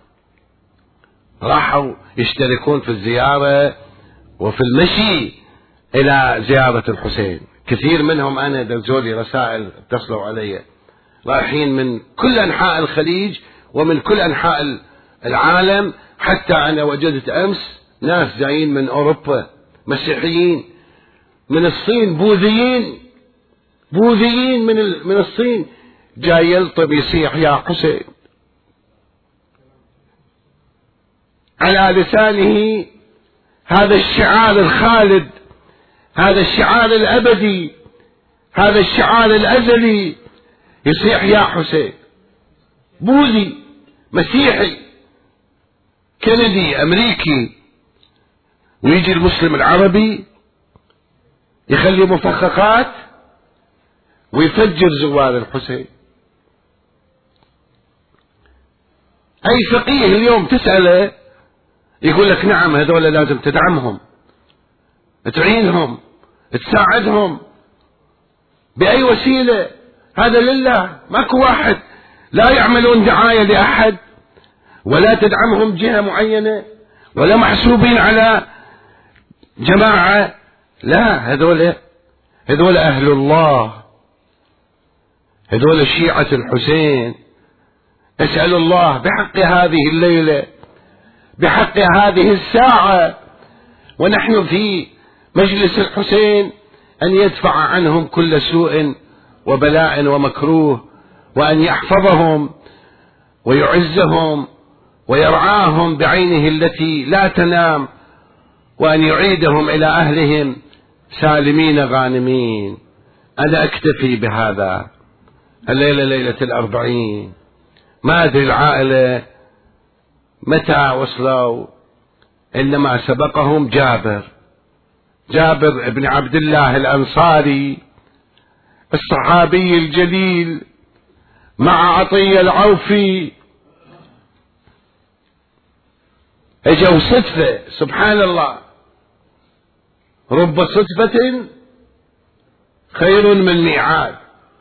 [SPEAKER 2] راحوا يشتركون في الزيارة وفي المشي إلى زيارة الحسين. كثير منهم أنا دزوا لي رسائل اتصلوا علي، رايحين من كل أنحاء الخليج ومن كل أنحاء العالم. حتى أنا وجدت أمس ناس جايين من أوروبا مسيحيين، من الصين بوذيين بوذيين من من الصين جاي يلطم يصيح يا حسين، على لسانه هذا الشعار الخالد، هذا الشعار الأبدي، هذا الشعار الأزلي، يصيح يا حسين. بوذي مسيحي كندي أمريكي، ويجي المسلم العربي يخلي مفخخات ويفجر زوار الحسين. أي فقيه اليوم تسأله يقول لك نعم هذول لازم تدعمهم، تعينهم، تساعدهم بأي وسيلة. هذا لله، ماكو واحد، لا يعملون دعاية لأحد ولا تدعمهم جهة معينة ولا محسوبين على جماعة. لا، هذول هذول أهل الله، هذول شيعة الحسين. أسأل الله بحق هذه الليلة، بحق هذه الساعة ونحن في مجلس الحسين، أن يدفع عنهم كل سوء وبلاء ومكروه، وأن يحفظهم ويعزهم ويرعاهم بعينه التي لا تنام، وأن يعيدهم إلى أهلهم سالمين غانمين. أنا أكتفي بهذا. الليلة ليلة الأربعين، ما أدري العائلة متى وصلوا، إنما سبقهم جابر جابر ابن عبد الله الأنصاري الصحابي الجليل مع عطية العوفي. اجوا صدفة، سبحان الله، رب صدفة خير من ميعاد.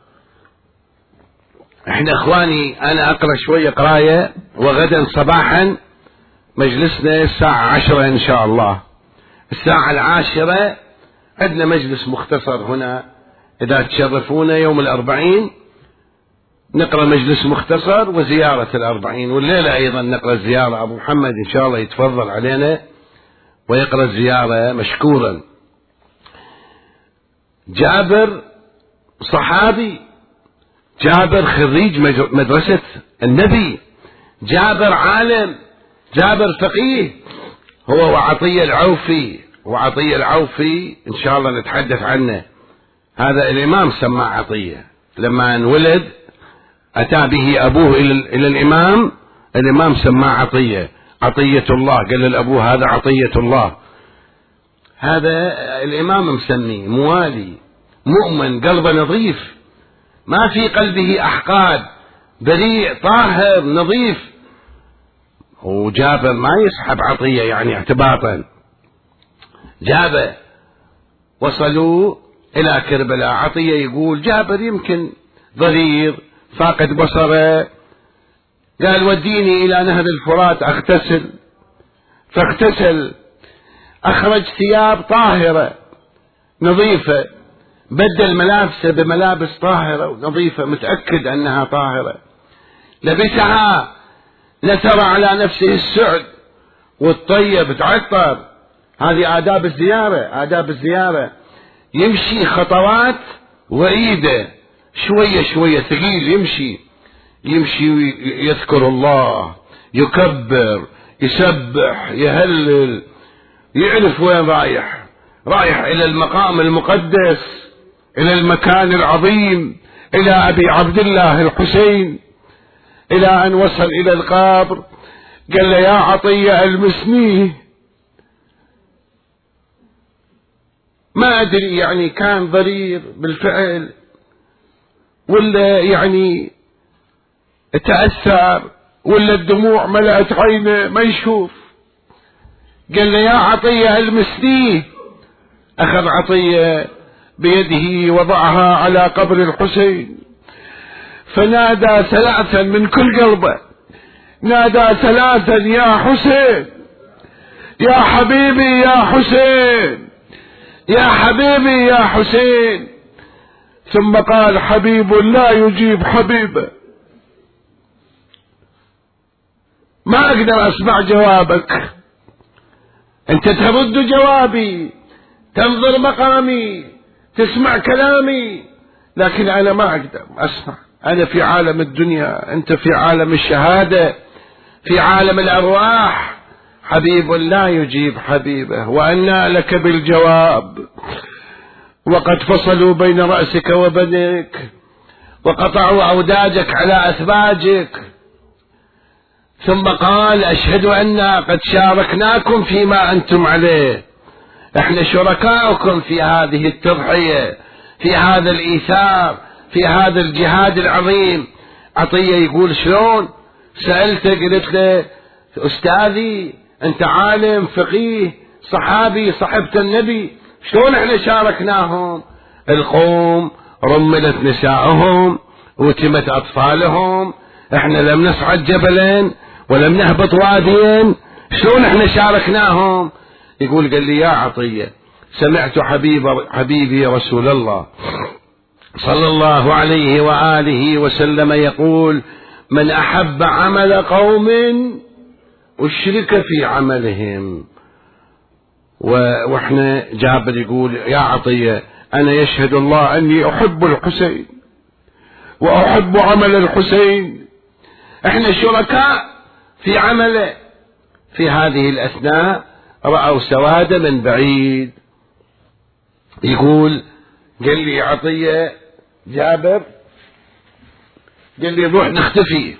[SPEAKER 2] احنا اخواني انا اقرأ شوية قراية، وغدا صباحا مجلسنا الساعة عشرة ان شاء الله. الساعة العاشرة عندنا مجلس مختصر هنا، اذا تشرفونا يوم الاربعين نقرأ مجلس مختصر وزيارة الأربعين، والليلة أيضا نقرأ الزيارة. أبو محمد إن شاء الله يتفضل علينا ويقرأ الزيارة مشكورا. جابر صحابي، جابر خريج مدرسة النبي، جابر عالم، جابر فقيه، هو وعطية العوفي. وعطية العوفي إن شاء الله نتحدث عنه. هذا الإمام سماه عطية، لما انولد أتى به أبوه إلى الإمام، الإمام سماه عطية، عطية الله. قال للأبوه هذا عطية الله. هذا الإمام مسميه موالي، مؤمن، قلبه نظيف، ما في قلبه أحقاد، بريء طاهر نظيف. وجابر ما يسحب عطية يعني اعتباطا. جابر وصلوا إلى كربلاء، عطية يقول جابر يمكن ضرير فاقد بصره، قال وديني إلى نهر الفرات أغتسل. فاغتسل، أخرج ثياب طاهرة نظيفة، بدل ملابسه بملابس طاهرة ونظيفة، متأكد أنها طاهرة. لبسها، نثر على نفسه السعد والطيب تعطر. هذه آداب الزيارة، آداب الزيارة. يمشي خطوات وإيده شوية شوية ثقيل، يمشي يمشي يذكر الله، يكبر، يسبح، يهلل، يعرف وين رايح. رايح إلى المقام المقدس، إلى المكان العظيم، إلى أبي عبد الله الحسين. إلى أن وصل إلى القبر قال له: يا عطية المسنيه. ما أدري يعني كان ضرير بالفعل ولا يعني تأثر ولا الدموع ملأت عينه ما يشوف. قال له: يا عطية المسنيه. أخذ عطية بيده وضعها على قبر الحسين، فنادى ثلاثا من كل قلبه، نادى ثلاثا: يا حسين، يا حبيبي يا حسين، يا حبيبي يا حسين. ثم قال: حبيب لا يجيب حبيبه. ما أقدر أسمع جوابك، أنت ترد جوابي، تنظر مقامي، تسمع كلامي، لكن أنا ما أقدر أسمع. أنا في عالم الدنيا، أنت في عالم الشهادة، في عالم الأرواح. حبيب لا يجيب حبيبه، وأنى لك بالجواب، وقد فصلوا بين رأسك وبنك، وقطعوا أوداجك على أثباجك. ثم قال: أشهد أننا قد شاركناكم فيما أنتم عليه، احنا شركاؤكم في هذه التضحية، في هذا الإيثار، في هذا الجهاد العظيم. عطية يقول: شلون؟ سألته قلت له: أستاذي أنت عالم فقيه صحابي صحبت النبي، شلون احنا شاركناهم؟ القوم رملت نساءهم وتمت أطفالهم، احنا لم نصعد جبلين ولم نهبط واديين، شلون احنا شاركناهم؟ يقول: قال لي: يا عطية، سمعت حبيب حبيبي رسول الله صلى الله عليه وآله وسلم يقول: من أحب عمل قوم أشرك في عملهم. واحنا جابر يقول: يا عطية، أنا يشهد الله أني أحب الحسين وأحب عمل الحسين، احنا شركاء في عمله. في هذه الأثناء رأوا سواد من بعيد. يقول: قال لي عطية جابر، قال لي: روح نختفي،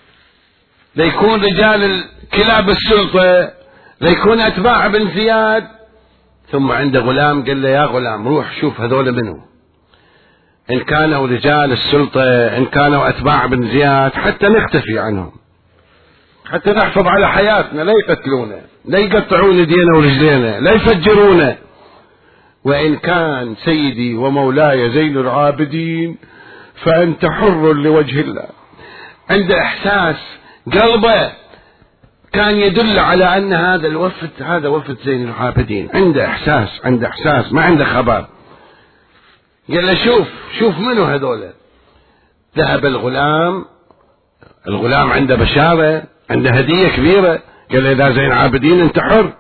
[SPEAKER 2] ليكون رجال كلاب السلطة، ليكون أتباع بن زياد. ثم عنده غلام قال له: يا غلام، روح شوف هذول منه، إن كانوا رجال السلطة، إن كانوا أتباع بن زياد، حتى نختفي عنهم، حتى نحفظ على حياتنا، لا يقتلونا، لا يقطعون يدينا ورجلينا، لا يفجرونا. وإن كان سيدي ومولاي زين العابدين فأنت حر لوجه الله. عنده إحساس، قلبه كان يدل على أن هذا الوفد هذا وفد زين العابدين، عنده إحساس، عنده إحساس، ما عنده خبر. قال له: شوف شوف منو هذول. ذهب الغلام، الغلام عنده بشارة، عنده هدية كبيرة. قال له: إذا زين العابدين أنت حر.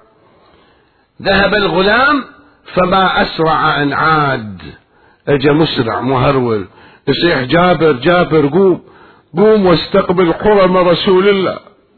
[SPEAKER 2] ذهب الغلام، فما أسرع أن عاد، أجا مسرع مهرول يصيح: جابر جابر قوم قوم واستقبل حرم رسول الله،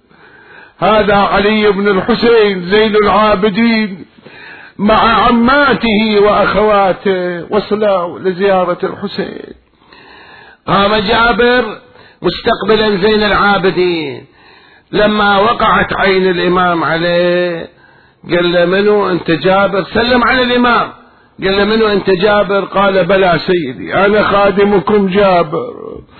[SPEAKER 2] هذا علي بن الحسين زين العابدين مع عماته وأخواته وصلوا لزيارة الحسين. قام جابر مستقبلا زين العابدين. لما وقعت عين الإمام عليه قال له: منو أنت جابر؟ سلم على الإمام. قال له: منو أنت جابر؟ قال: بلى سيدي، أنا خادمكم جابر،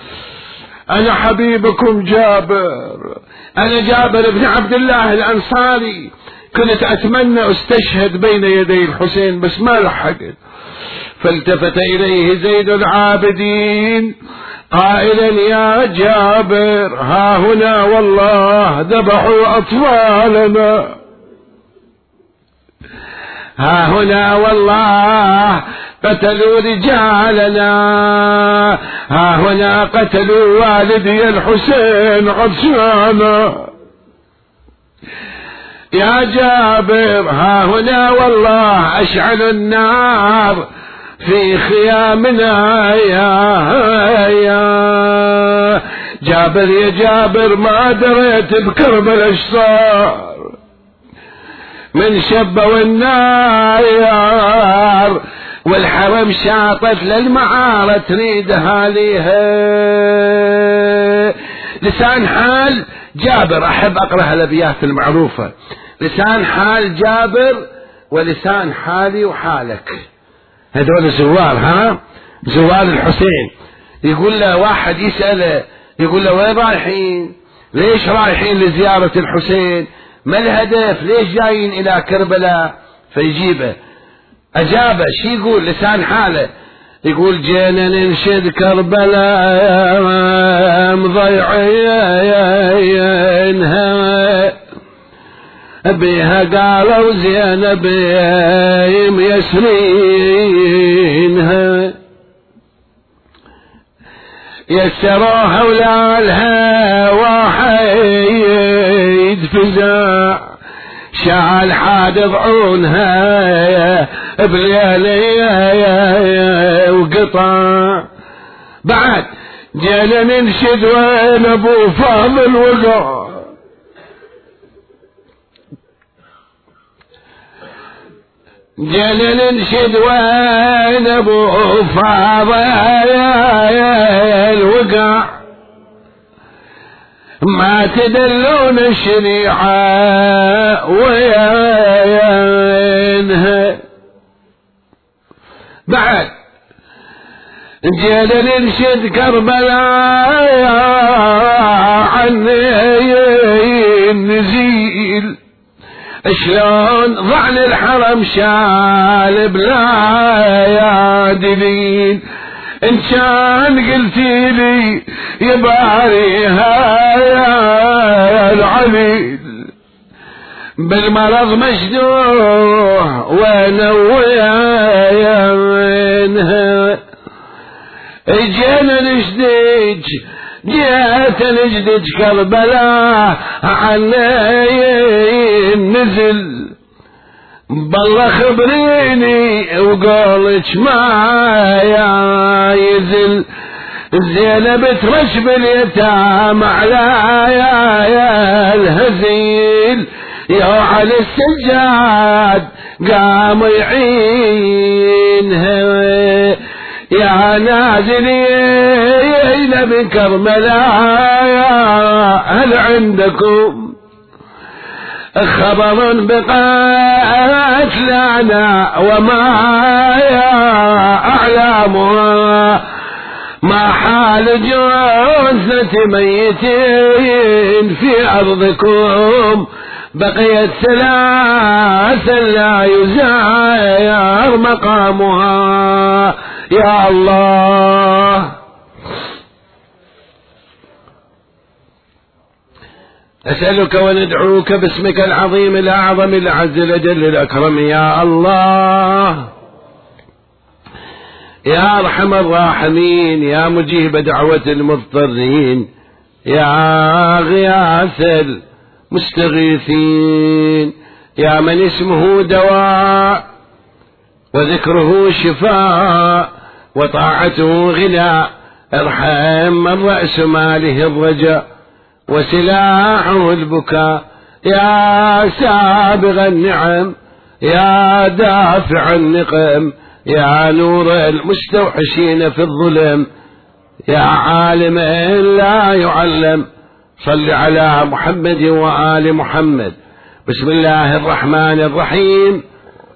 [SPEAKER 2] أنا حبيبكم جابر، أنا جابر بن عبد الله الأنصاري، كنت أتمنى أستشهد بين يدي الحسين بس ما لحقت. فالتفت إليه زين العابدين قائلا: يا جابر، ها هنا والله ذبحوا أطفالنا، ها هنا والله قتلوا رجالنا، ها هنا قتلوا والدي الحسين عطشانا. يا جابر ها هنا والله أشعلوا النار في خيامنا. يا يا جابر يا جابر ما دريت بكربلاء ايش صار من شبوا النار، والحرم شاطت للمعارة تريد هاليها. لسان حال جابر، أحب أقرأ الأبيات المعروفة. لسان حال جابر ولسان حالي وحالك، هذول زوار، ها زوار الحسين. يقول له واحد يسأله يقول له وين رايحين؟ ليش رايحين لزيارة الحسين؟ ما الهدف؟ ليش جايين إلى كربلاء؟ فيجيبه أجابه شي يقول لسان حاله، يقول جينا ننشد كربلاء مضيعينها بيها قالوا زينب ميسرينها، يسروها ولا لها واحد فزاع شعل حاد ضعونها بليالي وقطع. بعد جينا ننشد وين ابو فاضل وقع، جينا ننشد وين ابو فاضل وقع، ما تدلون الشريعة وينها. بعد جينا ننشد كربلاء عن النزيل، شلون ضعن الحرم شال بلا يادلين، ان كان قلتي لي يباريها يا العليل بالمرض مشدوح ونوينها. اجينا نشدج جيت نجدج كربلاء عن النزل، بالله خبريني وقولك ما يزل، زينب ترش باليتام على يا الهزيل، يا على السجاد قام يعينها، يا نازلين بكربلاء هل عندكم خبر بقتلنا وما أعلامها، ما حال جثة ميتين في أرضكم، بقيت ثلاثة لا يزار مقامها. يا الله أسألك وندعوك باسمك العظيم الأعظم الأعز الأجل الأكرم يا الله، يا أرحم الراحمين، يا مجيب دعوة المضطرين، يا غياث المستغيثين، يا من اسمه دواء وذكره شفاء وطاعته غناء، ارحم من رأس ماله الرجاء وسلاحه البكاء، يا سابغ النعم، يا دافع النقم، يا نور المستوحشين في الظلم، يا عالم لا يعلم، صل على محمد وآل محمد. بسم الله الرحمن الرحيم.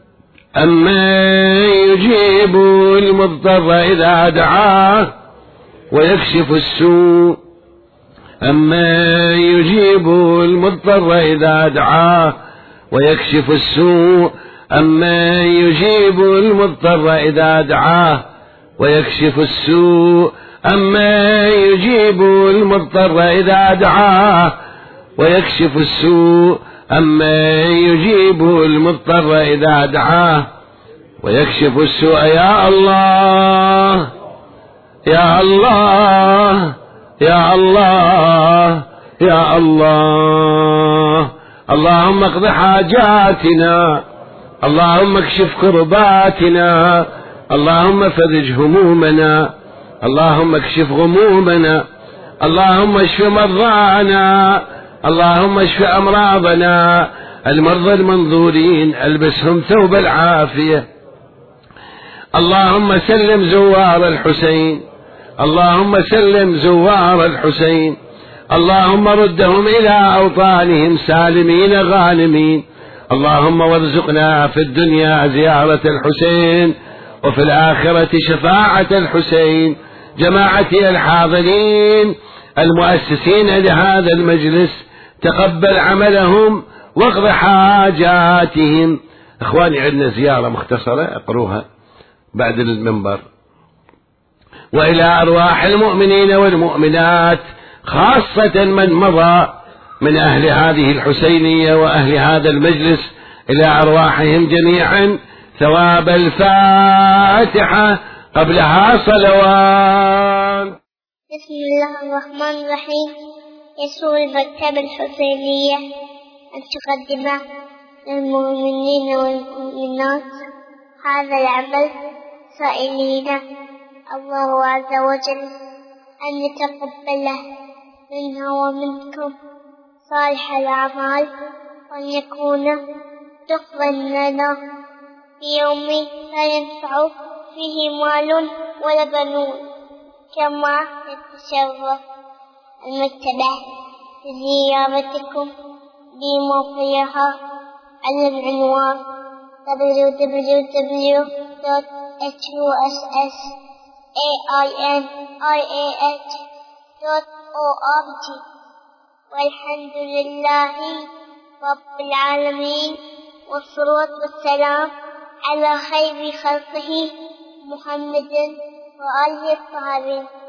[SPEAKER 2] أمن يجيب المضطر إذا دعاه ويكشف السوء، أمن يجيب المضطر إذا دعاه ويكشف السوء، أمن يجيب المضطر إذا دعاه ويكشف السوء، أمن يجيب المضطر إذا دعاه ويكشف السوء، أمن يجيب المضطر إذا دعاه ويكشف السوء يا الله يا الله يا الله يا الله. اللهم اقض حاجاتنا، اللهم اكشف كرباتنا، اللهم فرج همومنا، اللهم اكشف غمومنا، اللهم اشف مرضانا، اللهم اشف أمراضنا. المرضى المنظورين البسهم ثوب العافية. اللهم سلم زوار الحسين، اللهم سلم زوار الحسين، اللهم ردهم إلى أوطانهم سالمين غانمين. اللهم وارزقنا في الدنيا زيارة الحسين وفي الآخرة شفاعة الحسين. جماعتي الحاضرين المؤسسين لهذا المجلس تقبل عملهم واقض حاجاتهم. اخواني عندنا زيارة مختصرة اقروها بعد المنبر. وإلى أرواح المؤمنين والمؤمنات خاصة من مضى من أهل هذه الحسينية وأهل هذا المجلس، إلى أرواحهم جميعا ثواب الفاتحة قبلها صلوات.
[SPEAKER 1] بسم الله الرحمن الرحيم. يسر المكتبة الحسينية أن تقدم للمؤمنين والمؤمنات هذا العمل سائلين الله عز وجل أن يتقبله منا ومنكم صالح الأعمال، وأن يكون دخلا لنا في يوم لا ينفع فيه مال ولا بنون. كما يتشرف المكتبة بزيارتكم بموقعها على العنوان دبليو دبليو دبليو دوت إتش يو إس إس إيه آي إن آي إيه إتش دوت أو آر جي. والحمد لله رب العالمين، والصلاة والسلام على خير خلقه محمد وآله الطاهرين.